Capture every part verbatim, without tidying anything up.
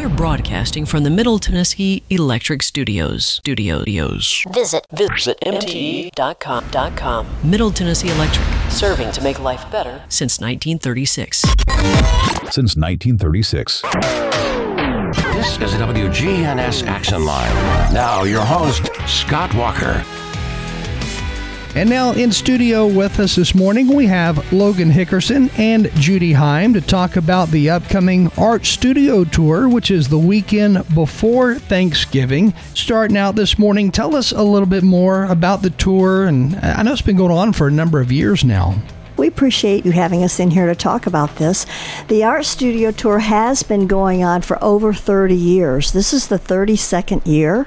We're broadcasting from the Middle Tennessee Electric Studios. Studios. Visit visit M T E dot com. Middle Tennessee Electric, serving to make life better since nineteen thirty-six. Since nineteen thirty-six. This is a W G N S Action Line. Now your host, Scott Walker. And now in studio with us this morning, we have Logan Hickerson and Judy Heim to talk about the upcoming Art Studio Tour, which is the weekend before Thanksgiving. Starting out this morning, tell us a little bit more about the tour. And I know it's been going on for a number of years now. We appreciate you having us in here to talk about this. The Art Studio Tour has been going on for over thirty years. This is the thirty-second year.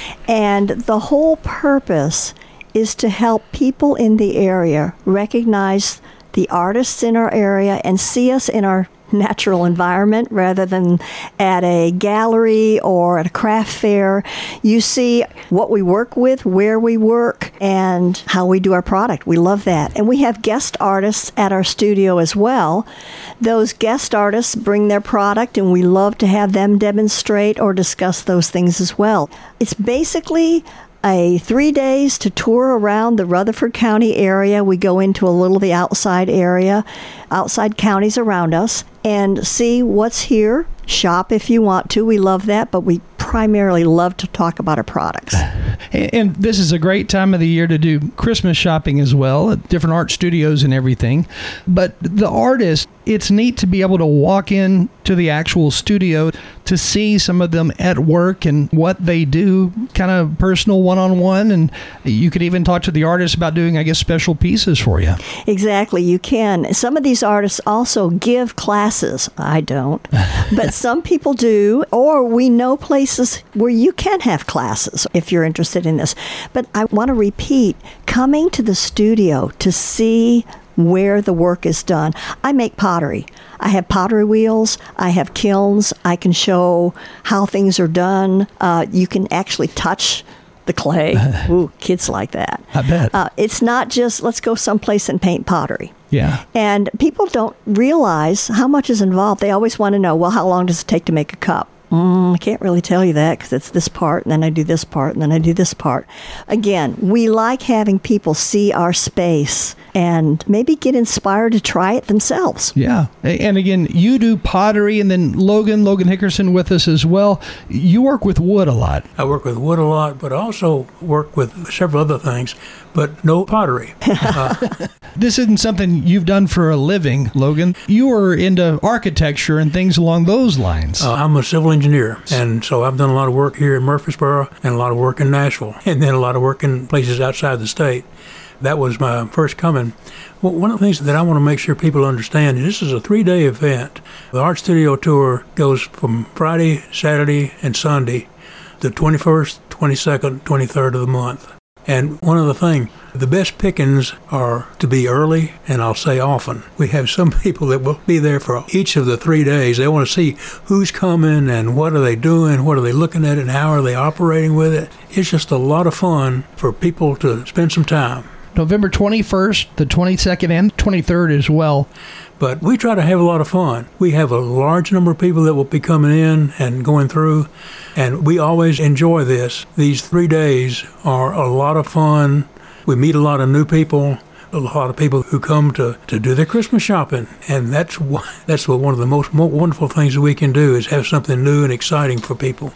And the whole purpose is to help people in the area recognize the artists in our area and see us in our natural environment rather than at a gallery or at a craft fair. You see what we work with, where we work, and how we do our product. We love that. And we have guest artists at our studio as well. Those guest artists bring their product, and we love to have them demonstrate or discuss those things as well. It's basically a three days to tour around the Rutherford County area. We go into a little of the outside area, outside counties around us, and see what's here. Shop if you want to. We love that, but we primarily love to talk about our products. And this is a great time of the year to do Christmas shopping as well at different art studios and everything. But the artists, it's neat to be able to walk in to the actual studio to see some of them at work and what they do, kind of personal one-on-one. And you could even talk to the artists about doing, I guess, special pieces for you. Exactly, you can. Some of these artists also give classes. I don't. But some people do, or we know places where you can have classes if you're interested in this. But I want to repeat, coming to the studio to see where the work is done. I make pottery. I have pottery wheels. I have kilns. I can show how things are done. Uh, you can actually touch the clay. Ooh, kids like that. I bet. Uh, it's not just, let's go someplace and paint pottery. Yeah. And people don't realize how much is involved. They always want to know, well, how long does it take to make a cup? Mm, I can't really tell you that because it's this part, and then I do this part, and then I do this part. Again, we like having people see our space and maybe get inspired to try it themselves. Yeah. And again, you do pottery, and then Logan, Logan Hickerson with us as well. You work with wood a lot. I work with wood a lot, but I also work with several other things, but no pottery. Uh, this isn't something you've done for a living, Logan. You are into architecture and things along those lines. Uh, I'm a civil engineer, and so I've done a lot of work here in Murfreesboro and a lot of work in Nashville, and then a lot of work in places outside the state. That was my first coming. Well, one of the things that I want to make sure people understand is this is a three-day event. The Art Studio Tour goes from Friday, Saturday, and Sunday, the twenty-first, twenty-second, twenty-third of the month. And one other thing, the best pickings are to be early, and I'll say often. We have some people that will be there for each of the three days. They want to see who's coming and what are they doing, what are they looking at, and how are they operating with it. It's just a lot of fun for people to spend some time. November twenty-first, the twenty-second, and twenty-third as well. But we try to have a lot of fun. We have a large number of people that will be coming in and going through, and we always enjoy this. These three days are a lot of fun. We meet a lot of new people, a lot of people who come to, to do their Christmas shopping, and that's that's what one of the most wonderful things that we can do is have something new and exciting for people.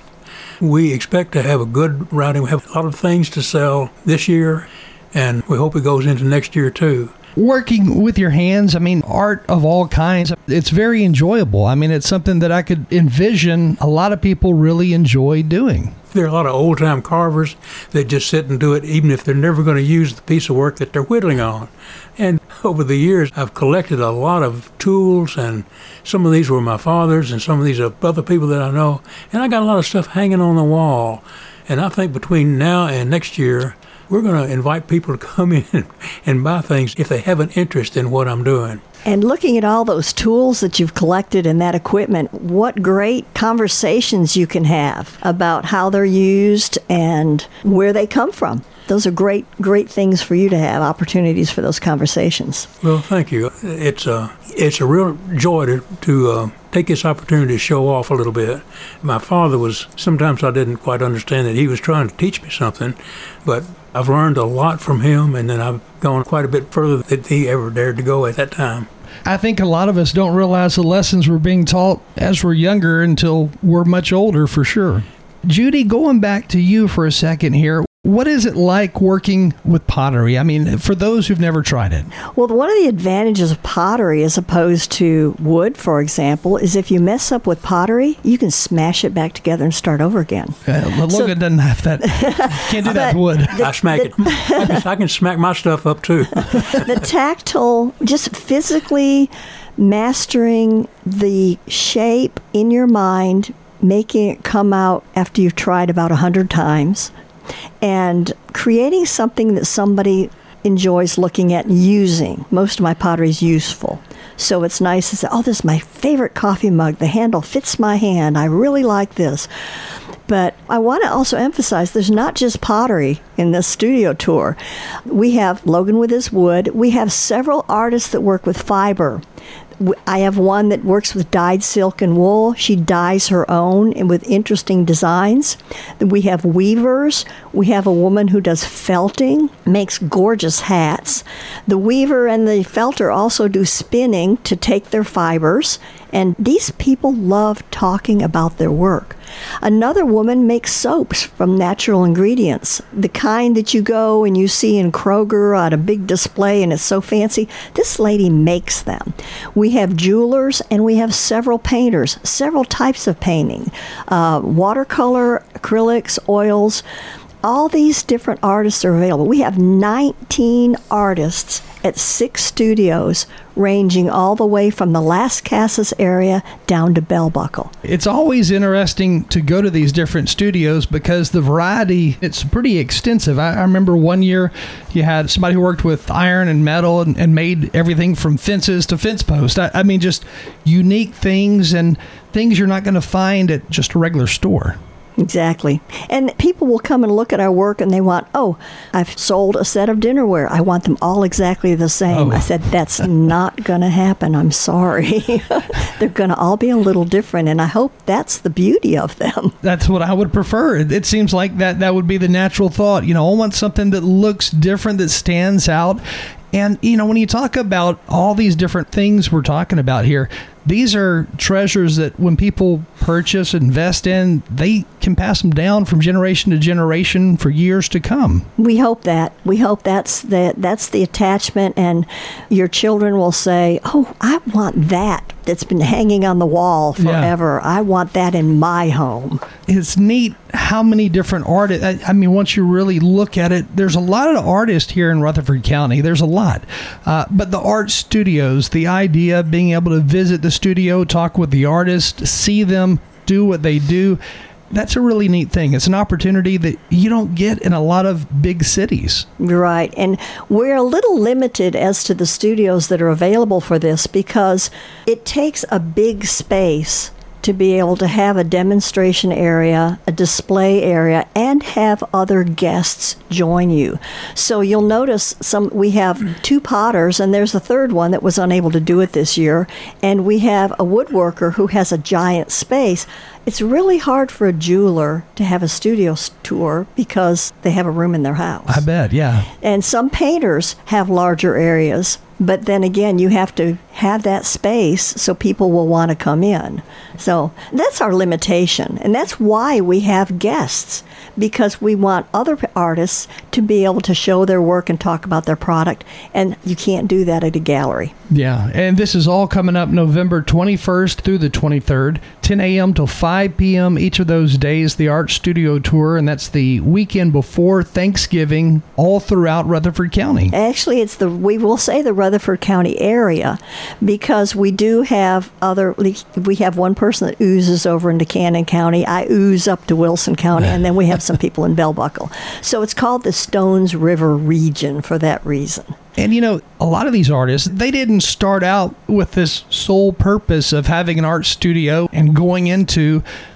We expect to have a good routing. We have a lot of things to sell this year, and we hope it goes into next year too. Working with your hands, I mean, art of all kinds, it's very enjoyable. I mean, it's something that I could envision a lot of people really enjoy doing. There are a lot of old-time carvers that just sit and do it, even if they're never going to use the piece of work that they're whittling on. And over the years, I've collected a lot of tools, and some of these were my father's, and some of these are other people that I know. And I got a lot of stuff hanging on the wall. And I think between now and next year, we're going to invite people to come in and buy things if they have an interest in what I'm doing. And looking at all those tools that you've collected and that equipment, what great conversations you can have about how they're used and where they come from. Those are great, great things for you to have, opportunities for those conversations. Well, thank you. It's a, it's a real joy to, to uh, take this opportunity to show off a little bit. My father was, sometimes I didn't quite understand that he was trying to teach me something, but I've learned a lot from him, and then I've gone quite a bit further than he ever dared to go at that time. I think a lot of us don't realize the lessons we're being taught as we're younger until we're much older, for sure. Judy, going back to you for a second here, what is it like working with pottery? I mean, for those who've never tried it. Well, one of the advantages of pottery as opposed to wood, for example, is if you mess up with pottery, you can smash it back together and start over again. Uh, Logan so, doesn't have that. Can't do that with wood. The, I smack the, it. I can, I can smack my stuff up, too. The tactile, just physically mastering the shape in your mind, making it come out after you've tried about a hundred times, and creating something that somebody enjoys looking at and using. Most of my pottery is useful. So it's nice to say, oh, this is my favorite coffee mug. The handle fits my hand. I really like this. But I want to also emphasize there's not just pottery in this studio tour. We have Logan with his wood. We have several artists that work with fiber. I have one that works with dyed silk and wool. She dyes her own and with interesting designs. We have weavers. We have a woman who does felting, makes gorgeous hats. The weaver and the felter also do spinning to take their fibers, and these people love talking about their work. Another woman makes soaps from natural ingredients, the kind that you go and you see in Kroger on a big display and it's so fancy. This lady makes them. We have jewelers, and we have several painters, several types of painting, uh, watercolor, acrylics, oils. All these different artists are available. We have nineteen artists at six studios, ranging all the way from the Las Casas area down to Bell Buckle. It's always interesting to go to these different studios because the variety, it's pretty extensive. I, I remember one year you had somebody who worked with iron and metal and, and made everything from fences to fence posts. I, I mean, just unique things and things you're not going to find at just a regular store. Exactly. And people will come and look at our work and they want, oh, I've sold a set of dinnerware. I want them all exactly the same. Oh. I said, that's not going to happen. I'm sorry. They're going to all be a little different, and I hope that's the beauty of them. That's what I would prefer. It seems like that, that would be the natural thought. You know, I want something that looks different, that stands out. And, you know, when you talk about all these different things we're talking about here, these are treasures that when people purchase, invest in, they can pass them down from generation to generation for years to come. We hope that. We hope that's the, that's the attachment, and your children will say, oh, I want that that's been hanging on the wall forever. Yeah. I want that in my home. It's neat how many different artists, I, I mean, once you really look at it, there's a lot of artists here in Rutherford County. There's a lot. Uh, but the art studios, the idea of being able to visit the studio, talk with the artist, see them do what they do, that's a really neat thing. It's an opportunity that you don't get in a lot of big cities. Right. And we're a little limited as to the studios that are available for this because it takes a big space to be able to have a demonstration area, a display area, and have other guests join you. So you'll notice some. We have two potters, and there's a third one that was unable to do it this year. And we have a woodworker who has a giant space. It's really hard for a jeweler to have a studio tour because they have a room in their house. I bet, yeah. And some painters have larger areas, but then again, you have to have that space so people will want to come in. So that's our limitation, and that's why we have guests, because we want other artists to be able to show their work and talk about their product, and you can't do that at a gallery. Yeah, and this is all coming up November twenty-first through the twenty-third, ten a.m. till five p.m. each of those days, the Art Studio Tour, and that's the weekend before Thanksgiving, all throughout Rutherford County. Actually, it's the we will say the Rutherford County area, because we do have other, we have one person that oozes over into Cannon County, I ooze up to Wilson County, and then we have some people in Bell Buckle. So it's called the Stones River region for that reason. And, you know, a lot of these artists, they didn't start out with this sole purpose of having an art studio and going into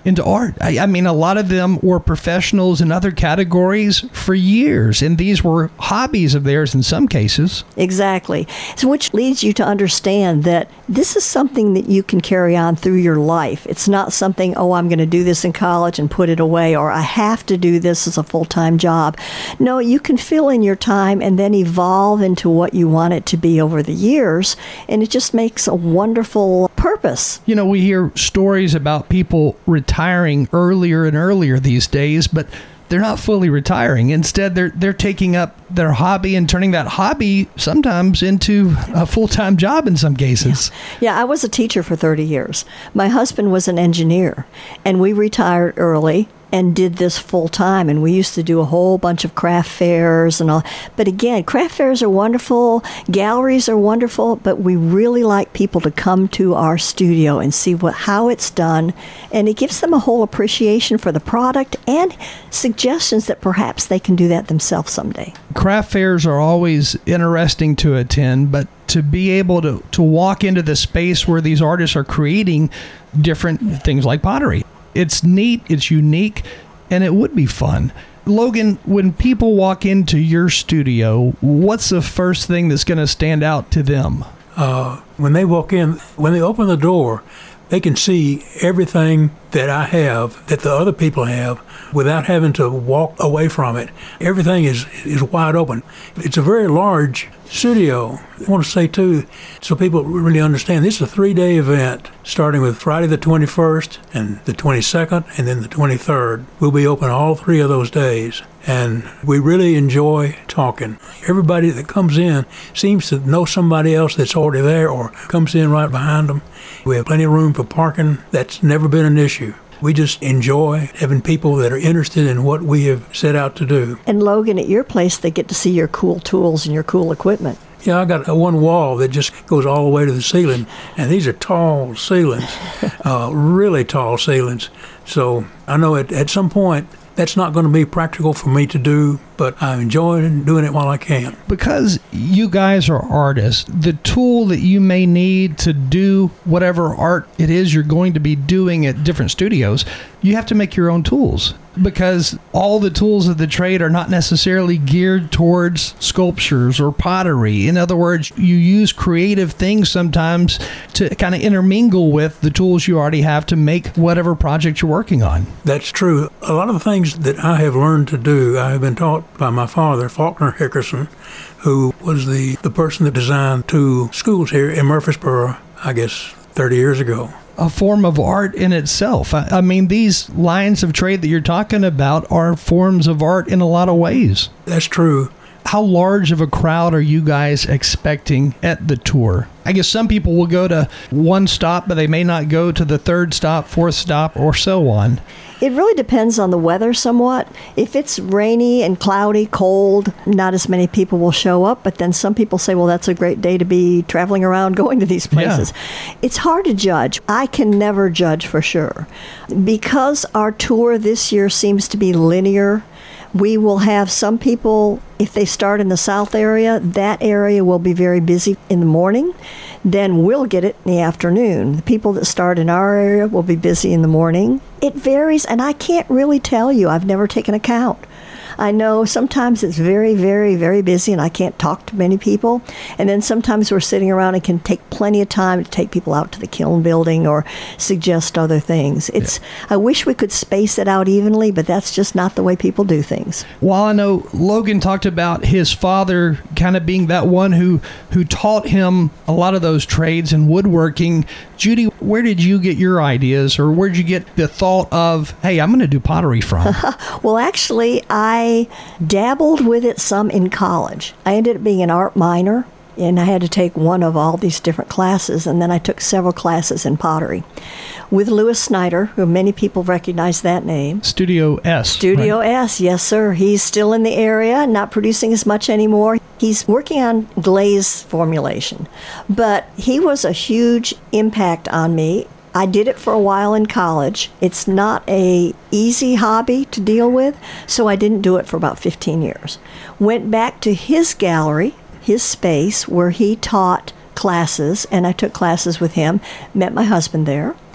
into art. I, I mean, a lot of them were professionals in other categories for years, and these were hobbies of theirs in some cases. Exactly. So which leads you to understand that this is something that you can carry on through your life. It's not something, oh, I'm going to do this in college and put it away, or I have to do this as a full-time job. No, you can fill in your time and then evolve into what you want it to be over the years, and it just makes a wonderful purpose. You know, we hear stories about people retiring earlier and earlier these days, but they're not fully retiring. Instead, they're they're taking up their hobby and turning that hobby sometimes into a full-time job in some cases. Yeah. yeah, I was a teacher for thirty years. My husband was an engineer, and we retired early and did this full time. And we used to do a whole bunch of craft fairs and all. But again, craft fairs are wonderful, galleries are wonderful, but we really like people to come to our studio and see what how it's done. And it gives them a whole appreciation for the product and suggestions that perhaps they can do that themselves someday. Craft fairs are always interesting to attend, but to be able to, to walk into the space where these artists are creating different things like pottery. It's neat, it's unique, and it would be fun. Logan, when people walk into your studio, what's the first thing that's going to stand out to them? Uh, when they walk in, when they open the door, they can see everything that I have, that the other people have, without having to walk away from it. Everything is, is wide open. It's a very large studio. I want to say, too, so people really understand, this is a three-day event, starting with Friday the twenty-first and the twenty-second and then the twenty-third. We'll be open all three of those days, and we really enjoy talking. Everybody that comes in seems to know somebody else that's already there or comes in right behind them. We have plenty of room for parking. That's never been an issue. We just enjoy having people that are interested in what we have set out to do. And Logan, at your place, they get to see your cool tools and your cool equipment. Yeah, I got a one wall that just goes all the way to the ceiling, and these are tall ceilings, uh, really tall ceilings. So I know at, at some point that's not going to be practical for me to do, but I'm enjoying doing it while I can. Because you guys are artists, the tool that you may need to do whatever art it is you're going to be doing at different studios, you have to make your own tools. Because all the tools of the trade are not necessarily geared towards sculptures or pottery. In other words, you use creative things sometimes to kind of intermingle with the tools you already have to make whatever project you're working on. That's true. A lot of the things that I have learned to do, I have been taught by my father, Faulkner Hickerson, who was the, the person that designed two schools here in Murfreesboro, I guess, thirty years ago. A form of art in itself. I, I mean, these lines of trade that you're talking about are forms of art in a lot of ways. That's true. How large of a crowd are you guys expecting at the tour? I guess some people will go to one stop, but they may not go to the third stop, fourth stop, or so on. It really depends on the weather somewhat. If it's rainy and cloudy, cold, not as many people will show up, but then some people say, well, that's a great day to be traveling around going to these places. Yeah. It's hard to judge. I can never judge for sure. Because our tour this year seems to be linear, we will have some people, if they start in the south area, that area will be very busy in the morning. Then we'll get it in the afternoon. The people that start in our area will be busy in the morning. It varies, and I can't really tell you. I've never taken account. I know sometimes it's very, very, very busy and I can't talk to many people. And then sometimes we're sitting around and can take plenty of time to take people out to the kiln building or suggest other things. It's. Yeah. I wish we could space it out evenly, but that's just not the way people do things. While I know Logan talked about his father kind of being that one who, who taught him a lot of those trades and woodworking, Judy, where did you get your ideas, or where did you get the thought of, hey, I'm going to do pottery from? Well, actually, I dabbled with it some in college. I ended up being an art minor, and I had to take one of all these different classes, and then I took several classes in pottery with Louis Snyder, who many people recognize that name. Studio S. Studio right? S, yes, sir. He's still in the area, not producing as much anymore. He's working on glaze formulation, but he was a huge impact on me. I did it for a while in college. It's not a easy hobby to deal with, so I didn't do it for about fifteen years. Went back to his gallery, his space, where he taught classes, and I took classes with him, met my husband there,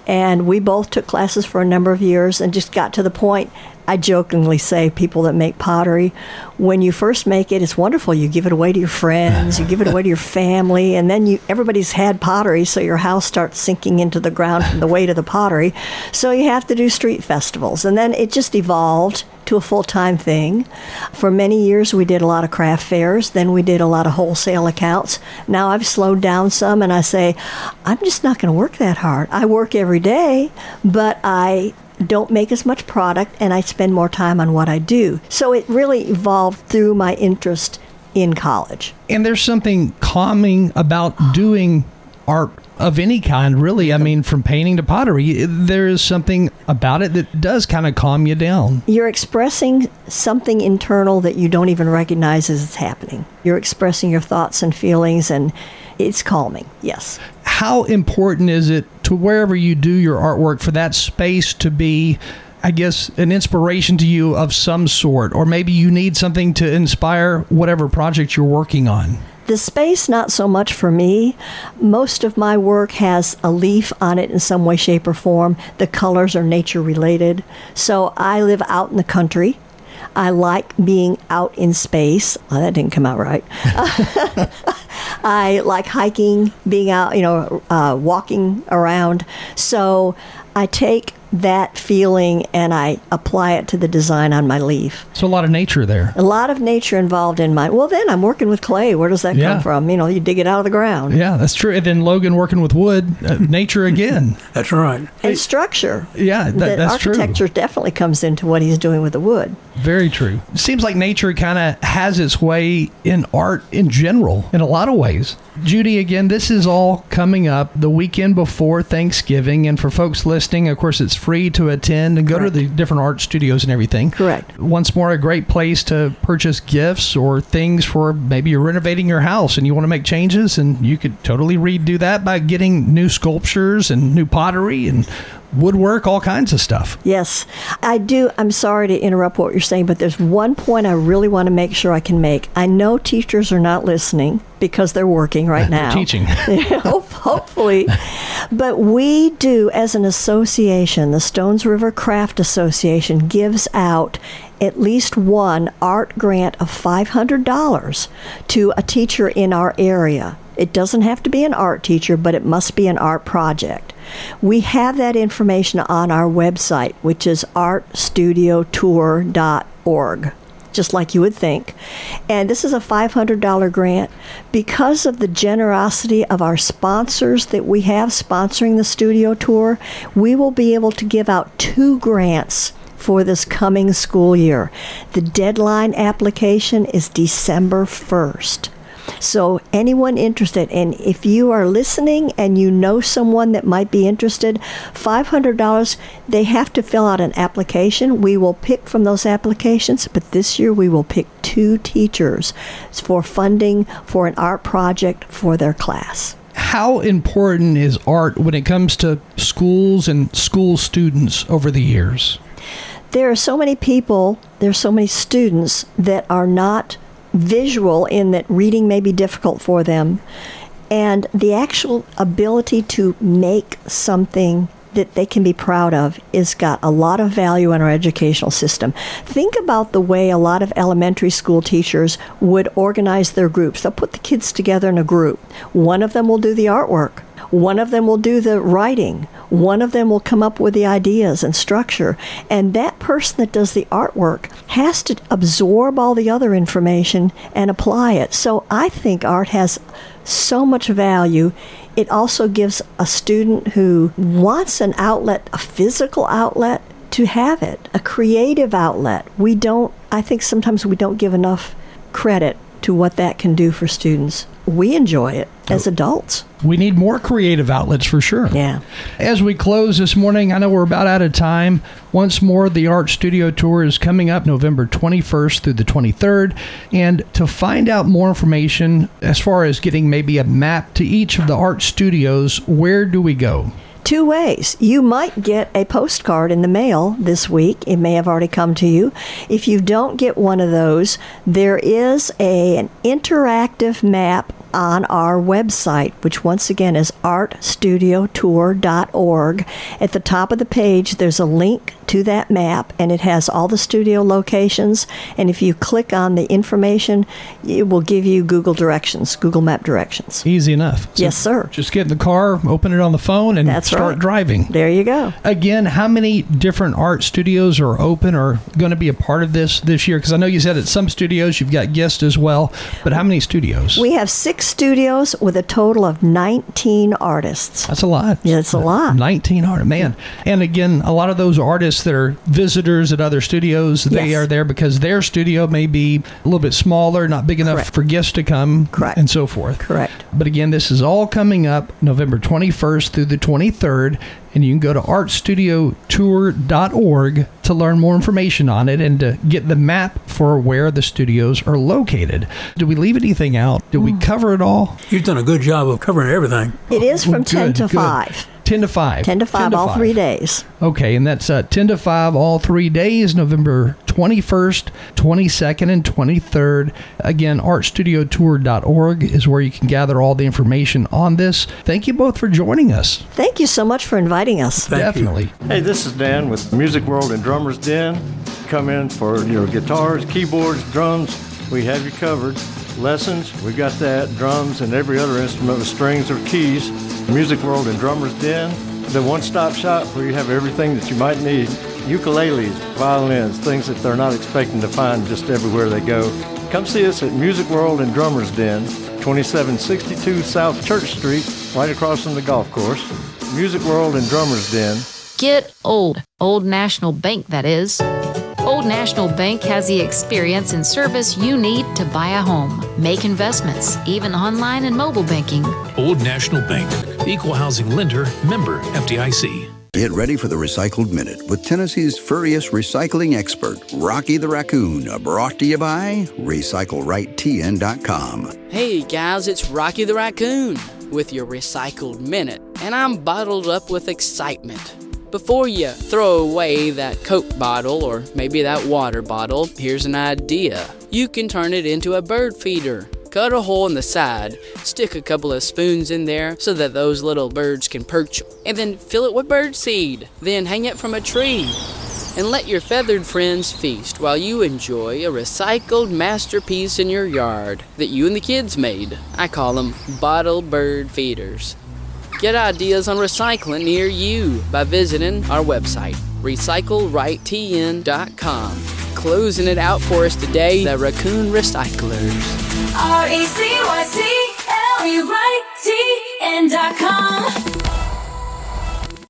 And we both took classes for a number of years and just got to the point. I jokingly say, people that make pottery, when you first make it, it's wonderful. You give it away to your friends, you give it away to your family, and then you everybody's had pottery, so your house starts sinking into the ground from the weight of the pottery. So you have to do street festivals. And then it just evolved to a full-time thing. For many years, we did a lot of craft fairs. Then we did a lot of wholesale accounts. Now I've slowed down some, and I say, I'm just not going to work that hard. I work every day, but I don't make as much product, and I spend more time on what I do. So it really evolved through my interest in college. And there's something calming about doing art of any kind, really. I mean, from painting to pottery, there is something about it that does kind of calm you down. You're expressing something internal that you don't even recognize as it's happening. You're expressing your thoughts and feelings, and it's calming, yes. How important is it to wherever you do your artwork for that space to be, I guess, an inspiration to you of some sort, or maybe you need something to inspire whatever project you're working on? The space, not so much for me. Most of my work has a leaf on it in some way, shape, or form. The colors are nature related. So I live out in the country. I like being out in space. Oh, that didn't come out right. I like hiking, being out, you know, uh, walking around. So I take that feeling and I apply it to the design on my leaf. So a lot of nature there. A lot of nature involved in mine. Well, then I'm working with clay. Where does that Yeah. come from? You know, you dig it out of the ground. Yeah, that's true. And then Logan working with wood, uh, nature again. That's right. And structure. Yeah, that, the that's true. architecture definitely comes into what he's doing with the wood. Very true. It seems like nature kind of has its way in art in general, in a lot of ways. Judy, again, this is all coming up the weekend before Thanksgiving. And for folks listening, of course, it's free to attend and go Correct. to the different art studios and everything. Correct. Once more, a great place to purchase gifts or things for maybe you're renovating your house and you want to make changes, and you could totally redo that by getting new sculptures and new pottery and woodwork, all kinds of stuff. Yes, I do. I'm sorry to interrupt what you're saying, but there's one point I really want to make sure I can make. I know teachers are not listening because they're working right now. They're teaching. Hopefully. But we do, as an association, the Stones River Craft Association gives out at least one art grant of five hundred dollars to a teacher in our area. It doesn't have to be an art teacher, but it must be an art project. We have that information on our website, which is art studio tour dot org, just like you would think. And this is a five hundred dollars grant. Because of the generosity of our sponsors that we have sponsoring the studio tour, we will be able to give out two grants for this coming school year. The deadline application is December first. So anyone interested, and if you are listening and you know someone that might be interested, five hundred dollars, they have to fill out an application. We will pick from those applications, but this year we will pick two teachers for funding for an art project for their class. How important is art when it comes to schools and school students over the years? There are so many people, there are so many students that are not visual in that reading may be difficult for them, and the actual ability to make something that they can be proud of is got a lot of value in our educational system. Think about the way a lot of elementary school teachers would organize their groups. They'll put the kids together in a group. One of them will do the artwork. One of them will do the writing. One of them will come up with the ideas and structure. And that person that does the artwork has to absorb all the other information and apply it. So I think art has so much value. It also gives a student who wants an outlet, a physical outlet, to have it, a creative outlet. We don't, I think sometimes we don't give enough credit to what that can do for students. We enjoy it as adults. We need more creative outlets for sure. Yeah. As we close this morning, I know we're about out of time. Once more, the Art Studio Tour is coming up November twenty-first through the twenty-third. And to find out more information as far as getting maybe a map to each of the art studios, where do we go? Two ways. You might get a postcard in the mail this week. It may have already come to you. If you don't get one of those, there is a, an interactive map on our website, which once again is art studio tour dot org. At the top of the page, there's a link to that map, and it has all the studio locations. And if you click on the information, it will give you Google directions, Google Map directions. Easy enough. So yes, sir. Just get in the car, open it on the phone, and That's start right. driving. There you go. Again, how many different art studios are open or going to be a part of this this year? Because I know you said at some studios you've got guests as well, but how many studios? We have six studios with a total of nineteen artists. That's a lot. Yeah, it's a lot. nineteen artists, man. And again, a lot of those artists that are visitors at other studios, they Yes. are there because their studio may be a little bit smaller, not big enough Correct. for guests to come, Correct. and so forth. Correct. But again, this is all coming up November twenty-first through the twenty-third, and you can go to art studio tour dot org to learn more information on it and to get the map for where the studios are located. Did we leave anything out? Did we cover it all? You've done a good job of covering everything. It is from Well, ten good, to good. five. ten to five. ten to five, all three days. Okay, and that's uh, ten to five all three days, November twenty-first, twenty-second, and twenty-third. Again, art studio tour dot org is where you can gather all the information on this. Thank you both for joining us. Thank you so much for inviting us. Thank you. Definitely. Hey, this is Dan with Music World and Drummers Den. Come in for your guitars, keyboards, drums. We have you covered. Lessons, we got that. Drums and every other instrument with strings or keys. Music World and Drummers Den. The one-stop shop where you have everything that you might need. Ukuleles, violins, things that they're not expecting to find just everywhere they go. Come see us at Music World and Drummers Den, twenty-seven sixty-two South Church Street, right across from the golf course. Music World and Drummers Den. Get old. Old National Bank, that is. Old National Bank has the experience and service you need to buy a home, make investments, even online and mobile banking. Old National Bank, equal housing lender, member F D I C. Get ready for the Recycled Minute with Tennessee's furriest recycling expert, Rocky the Raccoon, brought to you by recycle right T N dot com. Hey guys, it's Rocky the Raccoon with your Recycled Minute, and I'm bottled up with excitement. Before you throw away that Coke bottle or maybe that water bottle, here's an idea. You can turn it into a bird feeder. Cut a hole in the side, stick a couple of spoons in there so that those little birds can perch, and then fill it with bird seed. Then hang it from a tree. And let your feathered friends feast while you enjoy a recycled masterpiece in your yard that you and the kids made. I call them bottle bird feeders. Get ideas on recycling near you by visiting our website, recycle right T N dot com. Closing it out for us today, the Raccoon Recyclers. R E C Y C L E right T N dot com.